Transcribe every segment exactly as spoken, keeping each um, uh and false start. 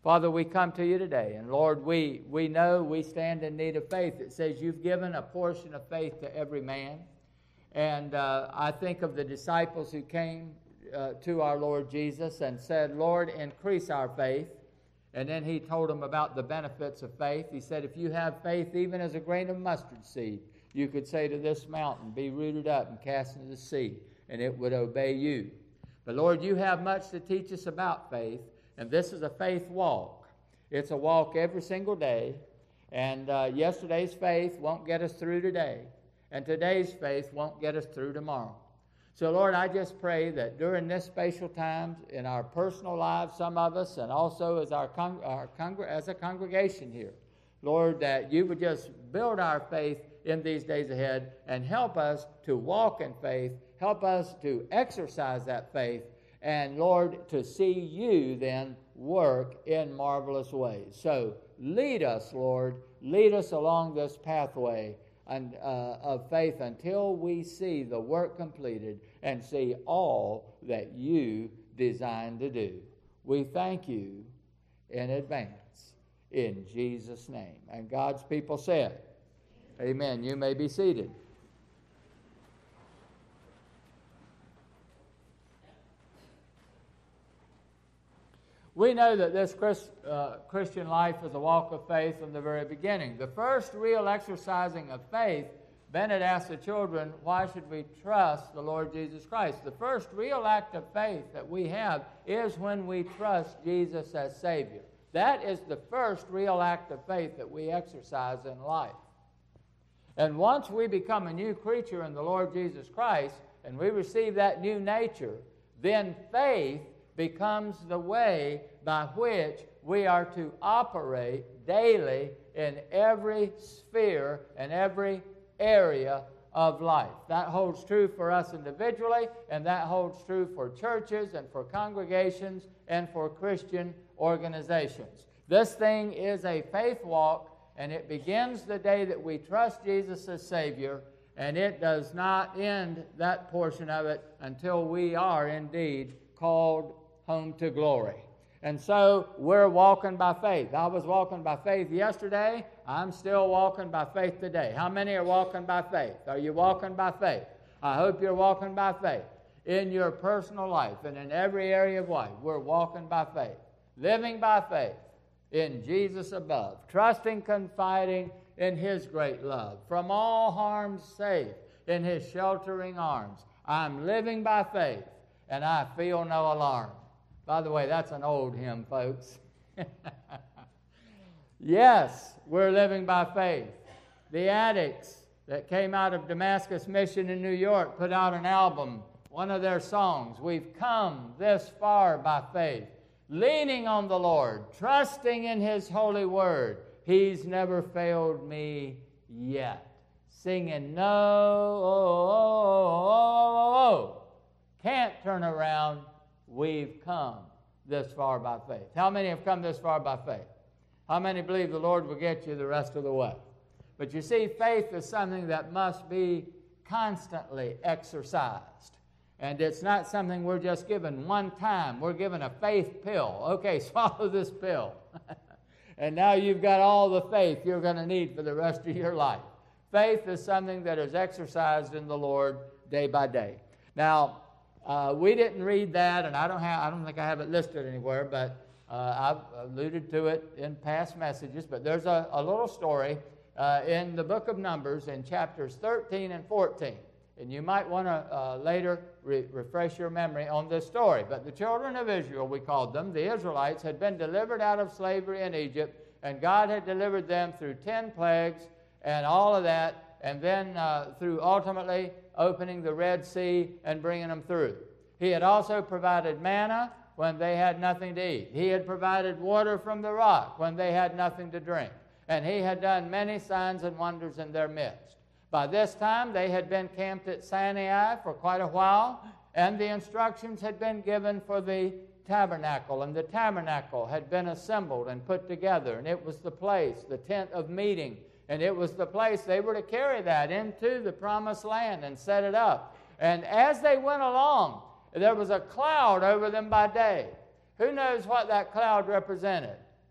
Father, we come to you today, and Lord, we, we know we stand in need of faith. It says you've given a portion of faith to every man. And uh, I think of the disciples who came uh, to our Lord Jesus and said, Lord, increase our faith. And then he told them about the benefits of faith. He said, if you have faith even as a grain of mustard seed, you could say to this mountain, be rooted up and cast into the sea, and it would obey you. But Lord, you have much to teach us about faith, and this is a faith walk. It's a walk every single day, and uh, yesterday's faith won't get us through today, and today's faith won't get us through tomorrow. So, Lord, I just pray that during this special time in our personal lives, some of us, and also as our, con- our con- as a congregation here, Lord, that you would just build our faith in these days ahead and help us to walk in faith, help us to exercise that faith, and, Lord, to see you then work in marvelous ways. So lead us, Lord, lead us along this pathway and, uh, of faith until we see the work completed and see all that you designed to do. We thank you in advance in Jesus' name. And God's people said, amen. You may be seated. We know that this Christ, uh, Christian life is a walk of faith from the very beginning. The first real exercising of faith, Bennett asked the children, why should we trust the Lord Jesus Christ? The first real act of faith that we have is when we trust Jesus as Savior. That is the first real act of faith that we exercise in life. And once we become a new creature in the Lord Jesus Christ, and we receive that new nature, then faith becomes the way by which we are to operate daily in every sphere and every area of life. That holds true for us individually, and that holds true for churches and for congregations and for Christian organizations. This thing is a faith walk, and it begins the day that we trust Jesus as Savior, and it does not end that portion of it until we are indeed called home to glory. And so we're walking by faith. I was walking by faith yesterday. I'm still walking by faith today. How many are walking by faith? Are you walking by faith? I hope you're walking by faith in your personal life and in every area of life. We're walking by faith, living by faith in Jesus above, trusting, confiding in His great love, from all harm safe in His sheltering arms. I'm living by faith, and I feel no alarm. By the way, that's an old hymn, folks. Yes, we're living by faith. The Addicts that came out of Damascus Mission in New York put out an album, one of their songs, We've Come This Far by Faith, leaning on the Lord, trusting in His holy word. He's never failed me yet. Singing, no, oh, oh, oh, oh, oh. Can't turn around. We've come this far by faith. How many have come this far by faith? How many believe the Lord will get you the rest of the way? But you see, faith is something that must be constantly exercised. And it's not something we're just given one time. We're given a faith pill. Okay, swallow this pill. And now you've got all the faith you're going to need for the rest of your life. Faith is something that is exercised in the Lord day by day. Now, Uh, we didn't read that, and I don't have, I don't think I have it listed anywhere, but uh, I've alluded to it in past messages. But there's a, a little story uh, in the book of Numbers in chapters thirteen and fourteen. And you might want to uh, later re- refresh your memory on this story. But the children of Israel, we called them, the Israelites, had been delivered out of slavery in Egypt, and God had delivered them through ten plagues and all of that, and then uh, through ultimately opening the Red Sea and bringing them through. He had also provided manna when they had nothing to eat. He had provided water from the rock when they had nothing to drink. And He had done many signs and wonders in their midst. By this time, they had been camped at Sinai for quite a while, and the instructions had been given for the tabernacle, and the tabernacle had been assembled and put together, and it was the place, the tent of meeting, and it was the place they were to carry that into the promised land and set it up. And as they went along, there was a cloud over them by day. Who knows what that cloud represented?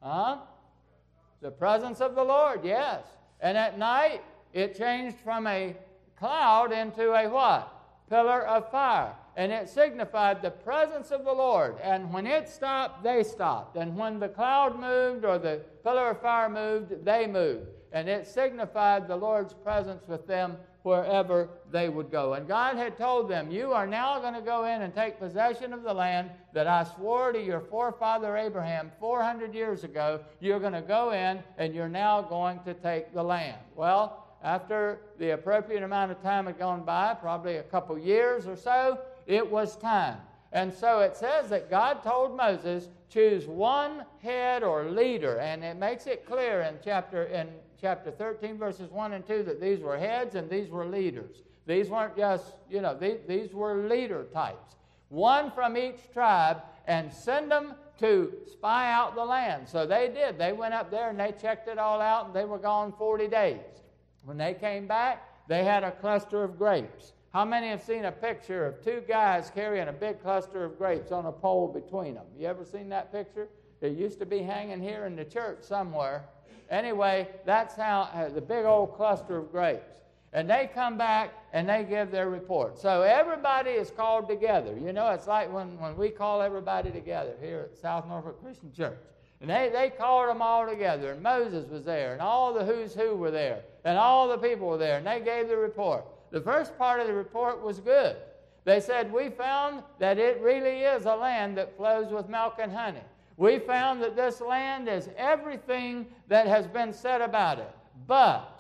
Huh? The presence of the Lord, yes. And at night, it changed from a cloud into a what? Pillar of fire. And it signified the presence of the Lord. And when it stopped, they stopped. And when the cloud moved or the pillar of fire moved, they moved. And it signified the Lord's presence with them wherever they would go. And God had told them, you are now going to go in and take possession of the land that I swore to your forefather Abraham four hundred years ago. You're going to go in and you're now going to take the land. Well, after the appropriate amount of time had gone by, probably a couple years or so, it was time. And so it says that God told Moses, choose one head or leader. And it makes it clear in chapter in chapter thirteen, verses one and two, that these were heads and these were leaders. These weren't just, you know, these, these were leader types. One from each tribe, and send them to spy out the land. So they did. They went up there and they checked it all out, and they were gone forty days. When they came back, they had a cluster of grapes. How many have seen a picture of two guys carrying a big cluster of grapes on a pole between them? You ever seen that picture? It used to be hanging here in the church somewhere. Anyway, that's how uh, the big old cluster of grapes. And they come back and they give their report. So everybody is called together. You know, it's like when, when we call everybody together here at South Norfolk Christian Church. And they, they called them all together, and Moses was there, and all the who's who were there, and all the people were there, and they gave the report. The first part of the report was good. They said, we found that it really is a land that flows with milk and honey. We found that this land is everything that has been said about it. But,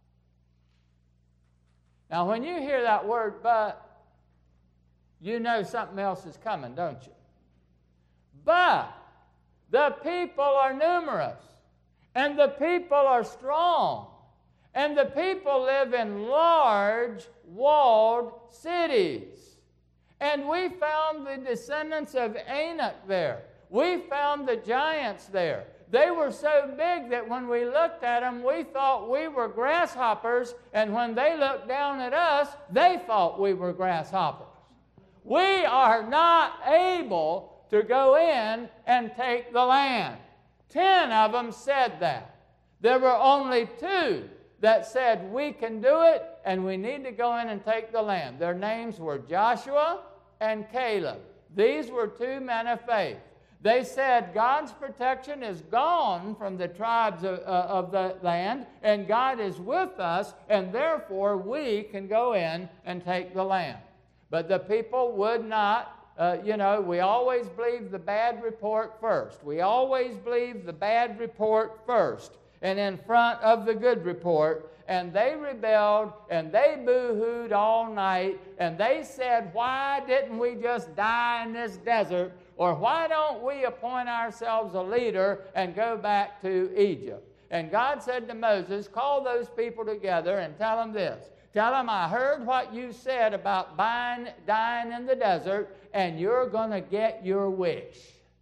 now when you hear that word but, you know something else is coming, don't you? But the people are numerous, and the people are strong, and the people live in large walled cities. And we found the descendants of Anak there. We found the giants there. They were so big that when we looked at them, we thought we were grasshoppers, and when they looked down at us, they thought we were grasshoppers. We are not able to go in and take the land. Ten of them said that. There were only two that said, we can do it, and we need to go in and take the land. Their names were Joshua and Caleb. These were two men of faith. They said God's protection is gone from the tribes of, uh, of the land, and God is with us, and therefore we can go in and take the land. But the people would not. Uh, you know, we always believe the bad report first. We always believe the bad report first and in front of the good report. And they rebelled, and they boo-hooed all night, and they said, why didn't we just die in this desert? Or why don't we appoint ourselves a leader and go back to Egypt? And God said to Moses, call those people together and tell them this. Tell them, I heard what you said about dying, dying in the desert, and you're going to get your wish.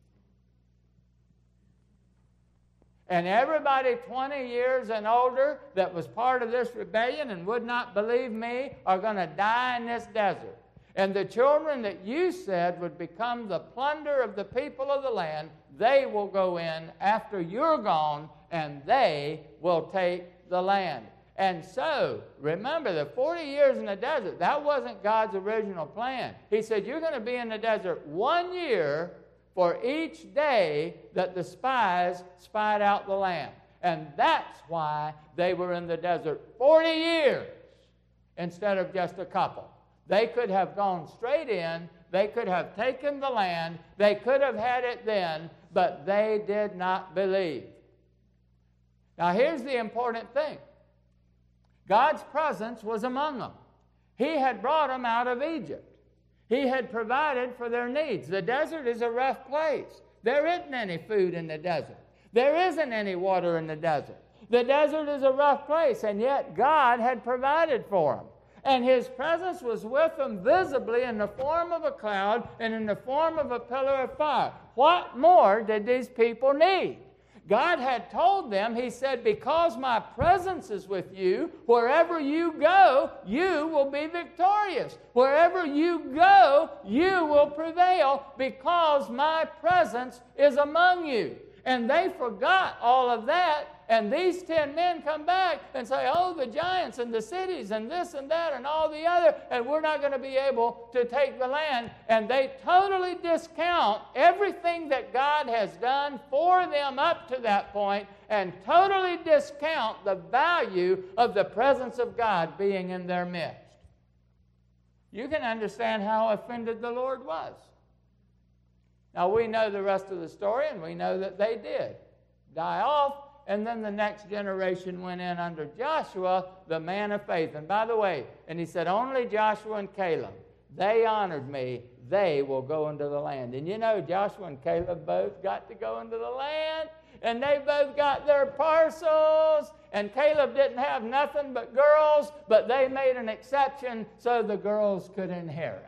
And everybody twenty years and older that was part of this rebellion and would not believe me are going to die in this desert. And the children that you said would become the plunder of the people of the land, they will go in after you're gone, and they will take the land. And so, remember, the forty years in the desert, that wasn't God's original plan. He said, you're going to be in the desert one year for each day that the spies spied out the land. And that's why they were in the desert forty years instead of just a couple. They could have gone straight in. They could have taken the land. They could have had it then, but they did not believe. Now, here's the important thing. God's presence was among them. He had brought them out of Egypt. He had provided for their needs. The desert is a rough place. There isn't any food in the desert. There isn't any water in the desert. The desert is a rough place, and yet God had provided for them. And His presence was with them visibly in the form of a cloud and in the form of a pillar of fire. What more did these people need? God had told them, He said, because my presence is with you, wherever you go, you will be victorious. Wherever you go, you will prevail because my presence is among you. And they forgot all of that. And these ten men come back and say, oh, the giants and the cities and this and that and all the other, and we're not going to be able to take the land. And they totally discount everything that God has done for them up to that point and totally discount the value of the presence of God being in their midst. You can understand how offended the Lord was. Now, we know the rest of the story, and we know that they did die off. And then the next generation went in under Joshua, the man of faith. And by the way, and he said, only Joshua and Caleb, they honored me, they will go into the land. And you know, Joshua and Caleb both got to go into the land, and they both got their parcels. And Caleb didn't have nothing but girls, but they made an exception so the girls could inherit.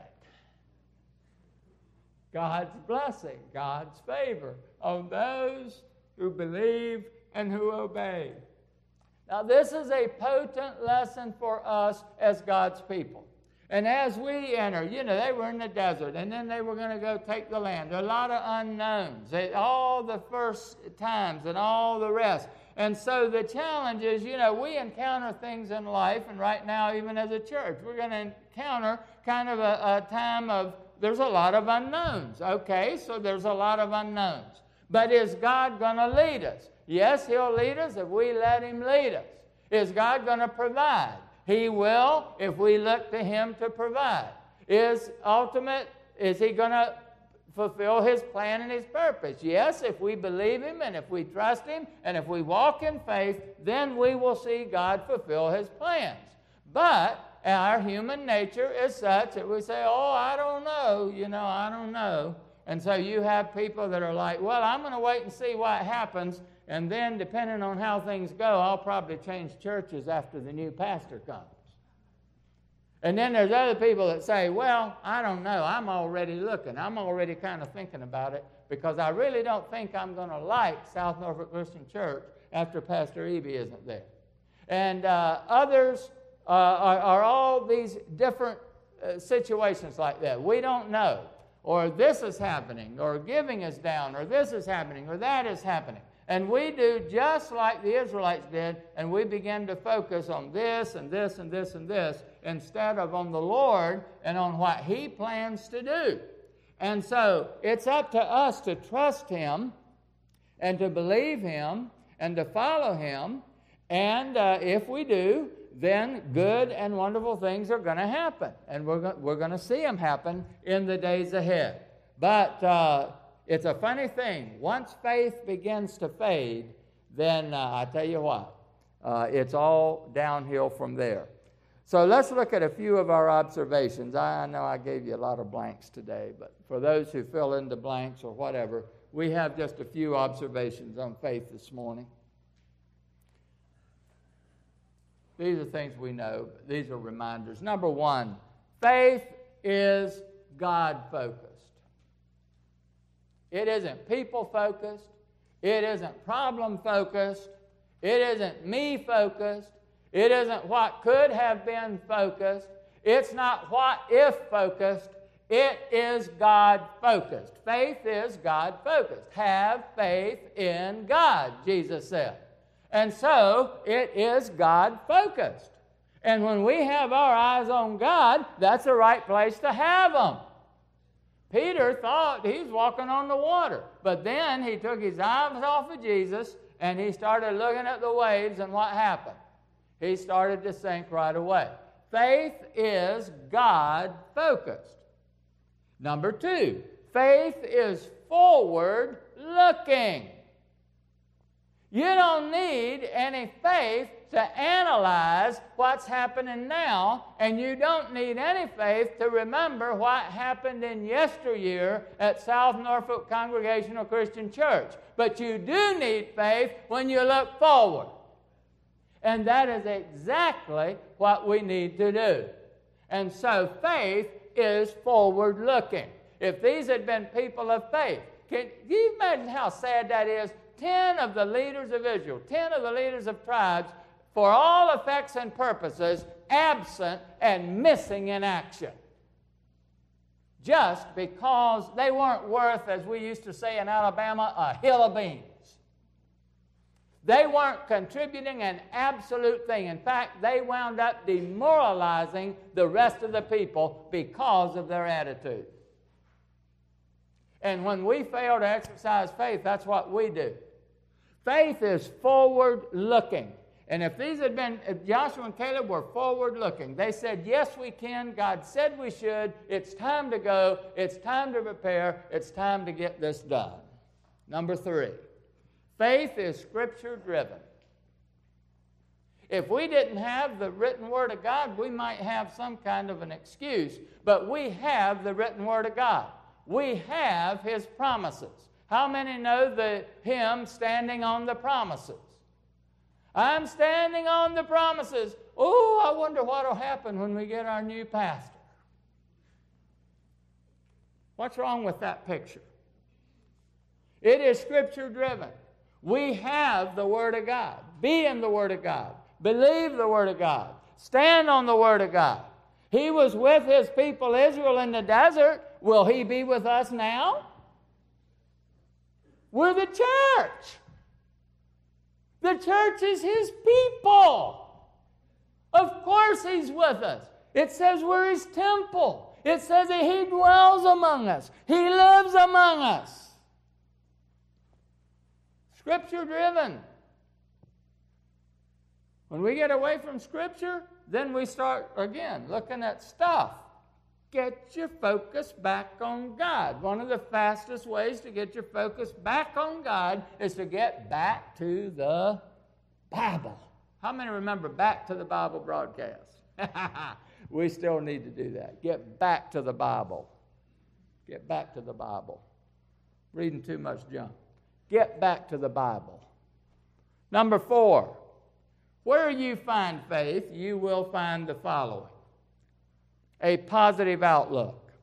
God's blessing, God's favor on those who believe and who obey. Now, this is a potent lesson for us as God's people. And as we enter, you know, they were in the desert, and then they were going to go take the land. There are a lot of unknowns, they, all the first times and all the rest. And so the challenge is, you know, we encounter things in life, and right now, even as a church, we're going to encounter kind of a, a time of, there's a lot of unknowns. Okay, so there's a lot of unknowns. But is God going to lead us? Yes, He'll lead us if we let Him lead us. Is God going to provide? He will if we look to Him to provide. Is ultimate, is He going to fulfill His plan and His purpose? Yes, if we believe Him and if we trust Him and if we walk in faith, then we will see God fulfill His plans. But our human nature is such that we say, oh, I don't know, you know, I don't know. And so you have people that are like, well, I'm going to wait and see what happens. And then, depending on how things go, I'll probably change churches after the new pastor comes. And then there's other people that say, well, I don't know. I'm already looking. I'm already kind of thinking about it because I really don't think I'm going to like South Norfolk Christian Church after Pastor Eby isn't there. And uh, others uh, are, are all these different uh, situations like that. We don't know. Or this is happening, or giving is down, or this is happening, or that is happening. And we do just like the Israelites did, and we begin to focus on this and this and this and this instead of on the Lord and on what He plans to do. And so it's up to us to trust Him and to believe Him and to follow Him. And uh, if we do, then good and wonderful things are going to happen. And we're, go- we're going to see them happen in the days ahead. But uh, it's a funny thing. Once faith begins to fade, then uh, I tell you what, uh, it's all downhill from there. So let's look at a few of our observations. I know I gave you a lot of blanks today, but for those who fill in the blanks or whatever, we have just a few observations on faith this morning. These are things we know, but these are reminders. Number one, faith is God-focused. It isn't people-focused. It isn't problem-focused. It isn't me-focused. It isn't what could have been focused. It's not what if focused. It is God-focused. Faith is God-focused. Have faith in God, Jesus said. And so it is God-focused. And when we have our eyes on God, that's the right place to have them. Peter thought he was walking on the water, but then he took his eyes off of Jesus and he started looking at the waves, and what happened? He started to sink right away. Faith is God-focused. Number two, faith is forward-looking. You don't need any faith to analyze what's happening now, and you don't need any faith to remember what happened in yesteryear at South Norfolk Congregational Christian Church. But you do need faith when you look forward. And that is exactly what we need to do. And so faith is forward-looking. If these had been people of faith, can you imagine how sad that is? Ten of the leaders of Israel, ten of the leaders of tribes, for all effects and purposes, absent and missing in action. Just because they weren't worth, as we used to say in Alabama, a hill of beans. They weren't contributing an absolute thing. In fact, they wound up demoralizing the rest of the people because of their attitude. And when we fail to exercise faith, that's what we do. Faith is forward-looking. And if these had been, if Joshua and Caleb were forward-looking, they said, yes, we can. God said we should. It's time to go. It's time to prepare. It's time to get this done. Number three, faith is Scripture-driven. If we didn't have the written Word of God, we might have some kind of an excuse. But we have the written Word of God. We have His promises. How many know the hymn, Standing on the Promises? I'm standing on the promises. Oh, I wonder what will happen when we get our new pastor. What's wrong with that picture? It is Scripture-driven. We have the Word of God. Be in the Word of God. Believe the Word of God. Stand on the Word of God. He was with His people Israel in the desert. Will He be with us now? We're the church. The church is His people. Of course He's with us. It says we're His temple. It says that He dwells among us. He lives among us. Scripture-driven. When we get away from Scripture, then we start, again, looking at stuff. Get your focus back on God. One of the fastest ways to get your focus back on God is to get back to the Bible. How many remember Back to the Bible broadcast? We still need to do that. Get back to the Bible. Get back to the Bible. Reading too much junk. Get back to the Bible. Number four, where you find faith, you will find the following. A positive outlook.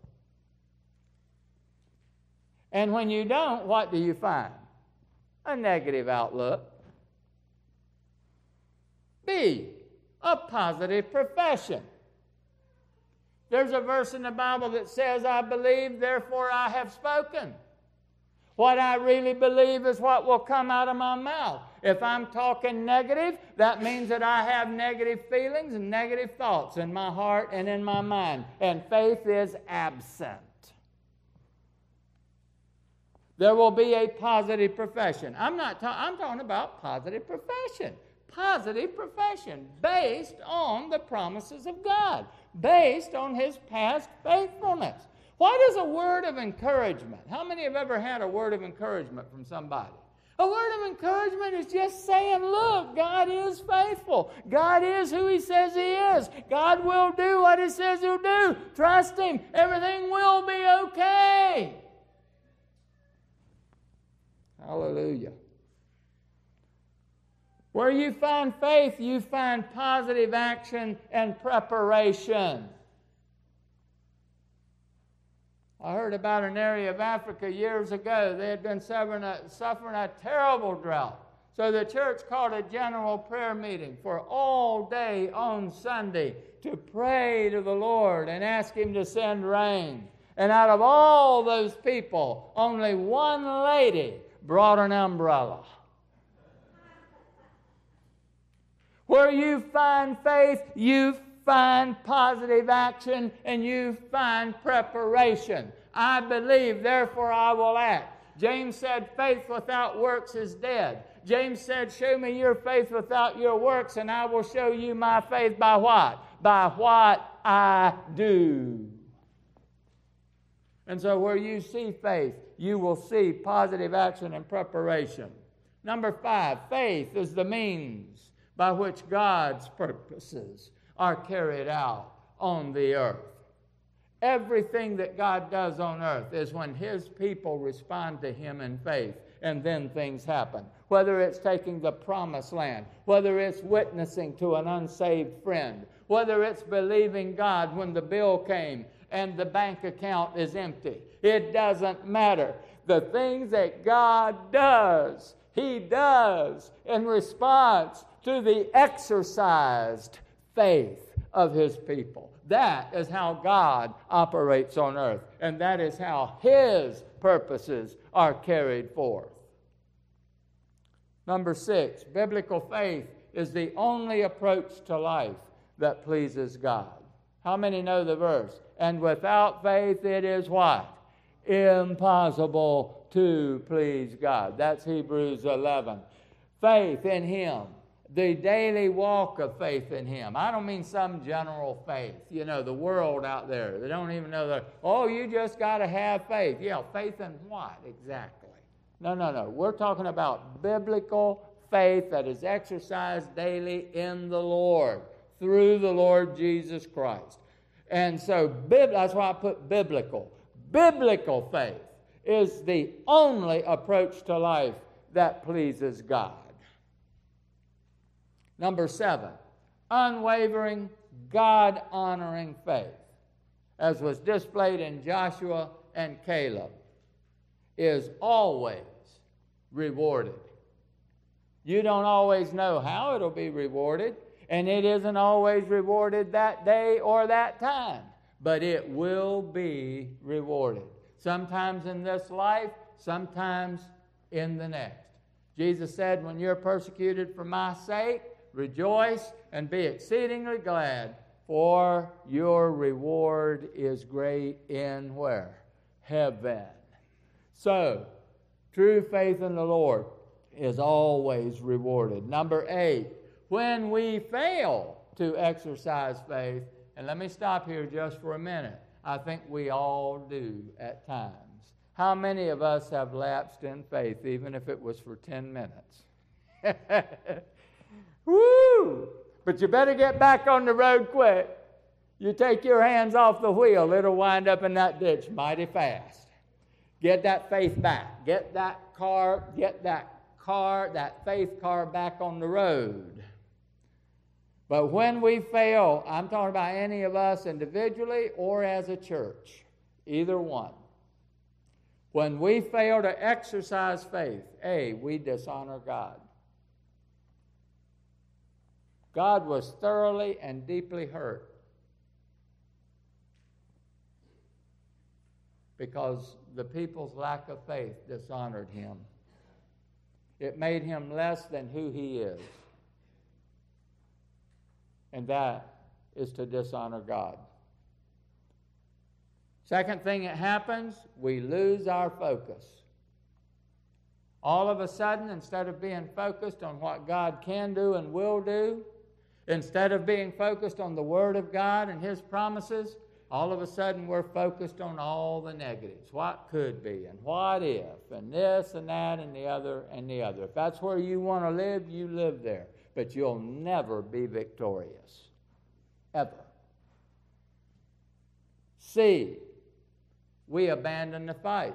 And when you don't, what do you find? A negative outlook. B, a positive profession. There's a verse in the Bible that says, I believe, therefore I have spoken. What I really believe is what will come out of my mouth. If I'm talking negative, that means that I have negative feelings and negative thoughts in my heart and in my mind. And faith is absent. There will be a positive profession. I'm not ta- I'm talking about positive profession. Positive profession based on the promises of God, based on His past faithfulness. What is a word of encouragement? How many have ever had a word of encouragement from somebody? A word of encouragement is just saying, look, God is faithful. God is who He says He is. God will do what He says He'll do. Trust Him. Everything will be okay. Hallelujah. Where you find faith, you find positive action and preparation. I heard about an area of Africa years ago. They had been suffering a, suffering a terrible drought. So the church called a general prayer meeting for all day on Sunday to pray to the Lord and ask Him to send rain. And out of all those people, only one lady brought an umbrella. Where you find faith, you find positive action, and you find preparation. I believe, therefore I will act. James said, faith without works is dead. James said, show me your faith without your works, and I will show you my faith by what? By what I do. And so where you see faith, you will see positive action and preparation. Number five, faith is the means by which God's purposes are carried out on the earth. Everything that God does on earth is when His people respond to Him in faith, and then things happen. Whether it's taking the promised land, whether it's witnessing to an unsaved friend, whether it's believing God when the bill came and the bank account is empty. It doesn't matter. The things that God does, He does in response to the exercised faith of His people. That is how God operates on earth, and that is how His purposes are carried forth. Number six, biblical faith is the only approach to life that pleases God. How many know the verse? And without faith it is what? Impossible to please God. That's Hebrews eleven. Faith in Him. The daily walk of faith in Him. I don't mean some general faith. You know, the world out there. They don't even know that, oh, you just got to have faith. Yeah, faith in what exactly? No, no, no. We're talking about biblical faith that is exercised daily in the Lord, through the Lord Jesus Christ. And so, that's why I put biblical. Biblical faith is the only approach to life that pleases God. Number seven, unwavering, God-honoring faith, as was displayed in Joshua and Caleb, is always rewarded. You don't always know how it'll be rewarded, and it isn't always rewarded that day or that time, but it will be rewarded. Sometimes in this life, sometimes in the next. Jesus said, when you're persecuted for my sake, rejoice and be exceedingly glad, for your reward is great in where? Heaven. So, true faith in the Lord is always rewarded. Number eight, when we fail to exercise faith, and let me stop here just for a minute. I think we all do at times. How many of us have lapsed in faith, even if it was for ten minutes? Woo! But you better get back on the road quick. You take your hands off the wheel, it'll wind up in that ditch mighty fast. Get that faith back. Get that car, get that car, that faith car back on the road. But when we fail, I'm talking about any of us individually or as a church, either one. When we fail to exercise faith, A, we dishonor God. God was thoroughly and deeply hurt because the people's lack of faith dishonored Him. It made Him less than who He is. And that is to dishonor God. Second thing that happens, we lose our focus. All of a sudden, instead of being focused on what God can do and will do, instead of being focused on the Word of God and His promises, all of a sudden we're focused on all the negatives. What could be and what if and this and that and the other and the other. If that's where you want to live, you live there. But you'll never be victorious. Ever. C, we abandon the fight.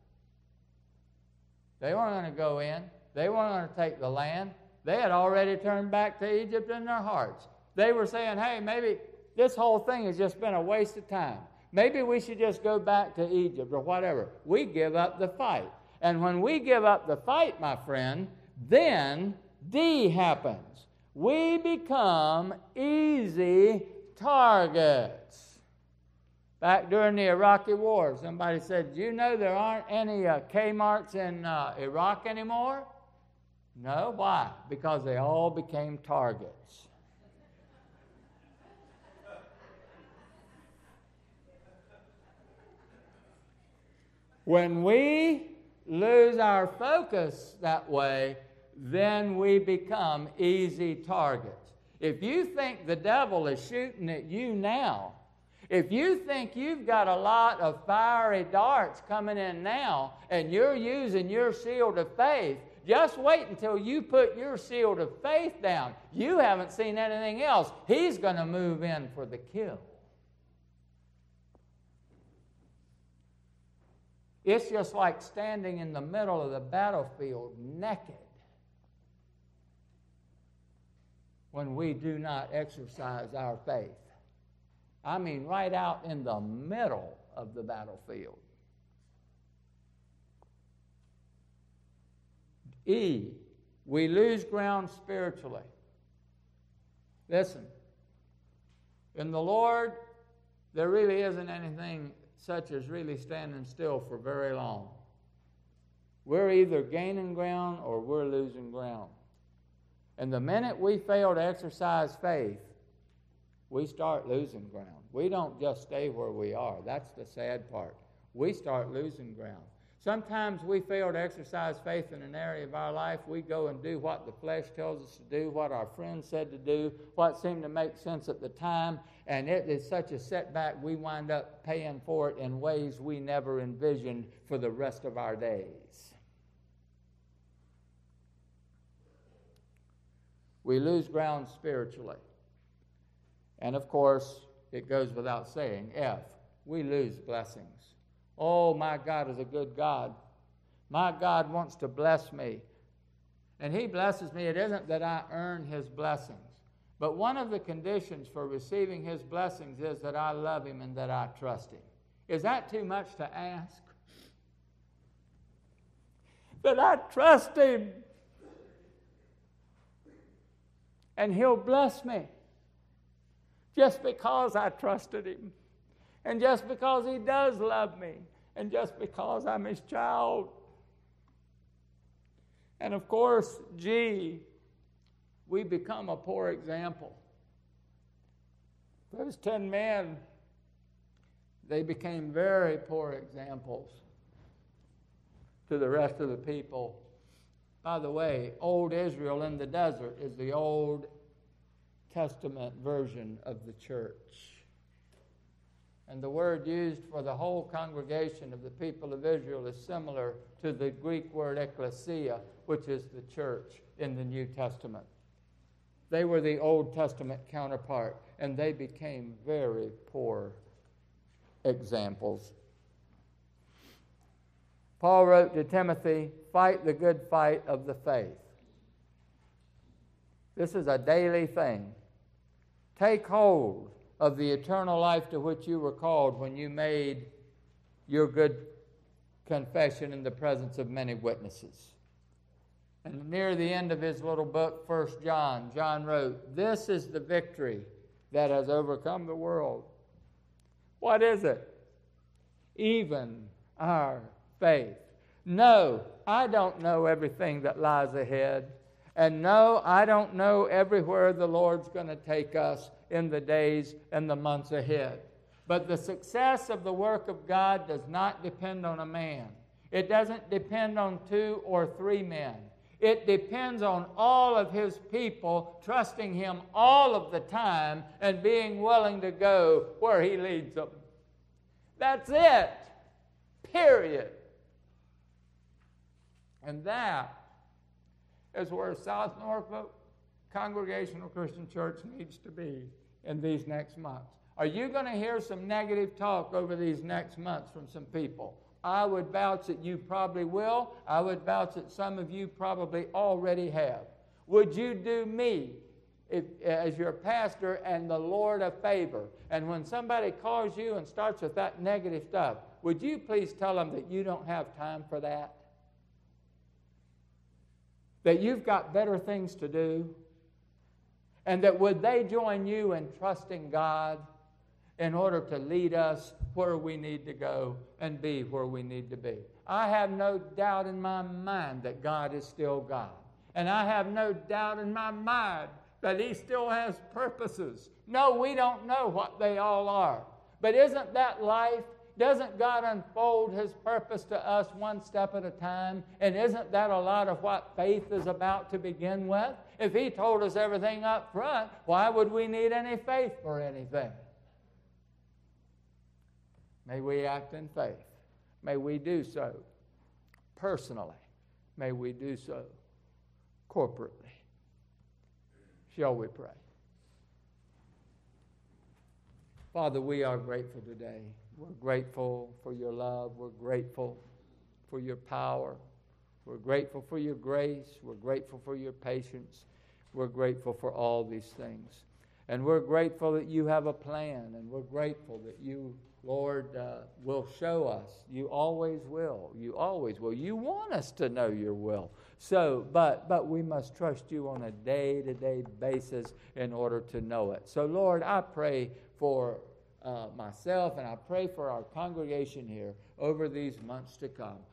They weren't going to go in. They weren't going to take the land. They had already turned back to Egypt in their hearts. They were saying, hey, maybe this whole thing has just been a waste of time. Maybe we should just go back to Egypt or whatever. We give up the fight. And when we give up the fight, my friend, then D happens. We become easy targets. Back during the Iraqi war, somebody said, do you know there aren't any uh, K-marks in uh, Iraq anymore? No, why? Because they all became targets. When we lose our focus that way, then we become easy targets. If you think the devil is shooting at you now, if you think you've got a lot of fiery darts coming in now and you're using your shield of faith, just wait until you put your shield of faith down. You haven't seen anything else. He's going to move in for the kill. It's just like standing in the middle of the battlefield naked when we do not exercise our faith. I mean, right out in the middle of the battlefield. E, we lose ground spiritually. Listen, in the Lord, there really isn't anything such as really standing still for very long. we're either gaining ground or we're losing ground. And the minute we fail to exercise faith, we start losing ground. We don't just stay where we are. That's the sad part. We start losing ground. Sometimes we fail to exercise faith in an area of our life. We go and do what the flesh tells us to do, what our friends said to do, what seemed to make sense at the time, and it is such a setback we wind up paying for it in ways we never envisioned for the rest of our days. We lose ground spiritually. And of course, it goes without saying, F, we lose blessings. Oh, my God is a good God. My God wants to bless me. And He blesses me. It isn't that I earn His blessings. But one of the conditions for receiving His blessings is that I love Him and that I trust Him. Is that too much to ask? That I trust Him. And He'll bless me. Just because I trusted Him. And just because He does love me. And just because I'm His child. And of course, G, we become a poor example. Those ten men, they became very poor examples to the rest of the people. By the way, old Israel in the desert is the Old Testament version of the church. And the word used for the whole congregation of the people of Israel is similar to the Greek word ekklesia, which is the church in the New Testament. They were the Old Testament counterpart, and they became very poor examples. Paul wrote to Timothy, fight the good fight of the faith. This is a daily thing. Take hold of the eternal life to which you were called when you made your good confession in the presence of many witnesses. And near the end of his little book, First John, John wrote, this is the victory that has overcome the world. What is it? Even our faith. No, I don't know everything that lies ahead. And no, I don't know everywhere the Lord's going to take us in the days and the months ahead. But the success of the work of God does not depend on a man. It doesn't depend on two or three men. It depends on all of His people trusting Him all of the time and being willing to go where He leads them. That's it. Period. And that is where South Norfolk Congregational Christian Church needs to be in these next months. Are you going to hear some negative talk over these next months from some people? I would vouch that you probably will. I would vouch that some of you probably already have. Would you do me if, as your pastor and the Lord a favor? And when somebody calls you and starts with that negative stuff, would you please tell them that you don't have time for that? That you've got better things to do? And that would they join you in trusting God in order to lead us where we need to go and be where we need to be? I have no doubt in my mind that God is still God. And I have no doubt in my mind that He still has purposes. No, we don't know what they all are. But isn't that life? Doesn't God unfold His purpose to us one step at a time? And isn't that a lot of what faith is about to begin with? If He told us everything up front, why would we need any faith for anything? May we act in faith. May we do so personally. May we do so corporately. Shall we pray? Father, we are grateful today. We're grateful for your love. We're grateful for your power. We're grateful for your grace. We're grateful for your patience. We're grateful for all these things. And we're grateful that you have a plan. And we're grateful that you, Lord, uh, will show us. You always will. You always will. You want us to know your will. So, but but we must trust you on a day-to-day basis in order to know it. So, Lord, I pray for Uh, myself, and I pray for our congregation here over these months to come.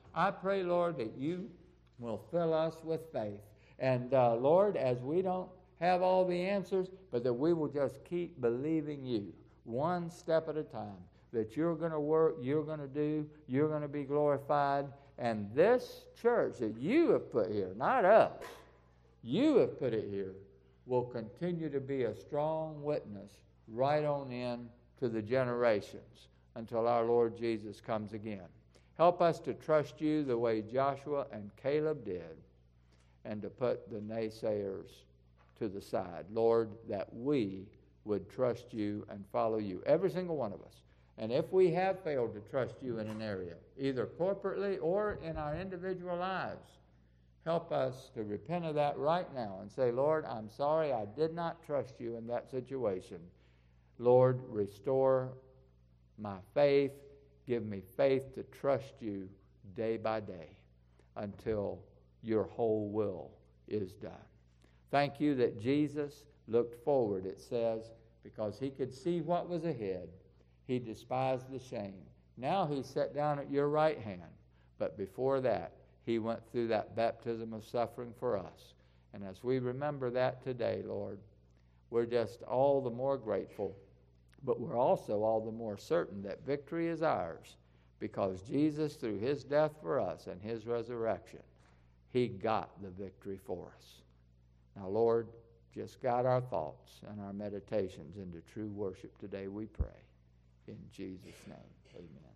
I pray, Lord, that you will fill us with faith. And, uh, Lord, as we don't have all the answers, but that we will just keep believing you one step at a time, that you're going to work, you're going to do, you're going to be glorified. And this church that you have put here, not us, you have put it here, will continue to be a strong witness right on in to the generations until our Lord Jesus comes again. Help us to trust you the way Joshua and Caleb did, and to put the naysayers to the side. Lord, that we would trust you and follow you, every single one of us. And if we have failed to trust you in an area, either corporately or in our individual lives, help us to repent of that right now and say, Lord, I'm sorry I did not trust you in that situation. Lord, restore my faith. Give me faith to trust you day by day until your whole will is done. Thank you that Jesus looked forward, it says, because he could see what was ahead. He despised the shame. Now he's sat down at your right hand. But before that, he went through that baptism of suffering for us. And as we remember that today, Lord, we're just all the more grateful. But we're also all the more certain that victory is ours, because Jesus, through his death for us and his resurrection, he got the victory for us. Now, Lord, just guide our thoughts and our meditations into true worship today, we pray. In Jesus' name, amen.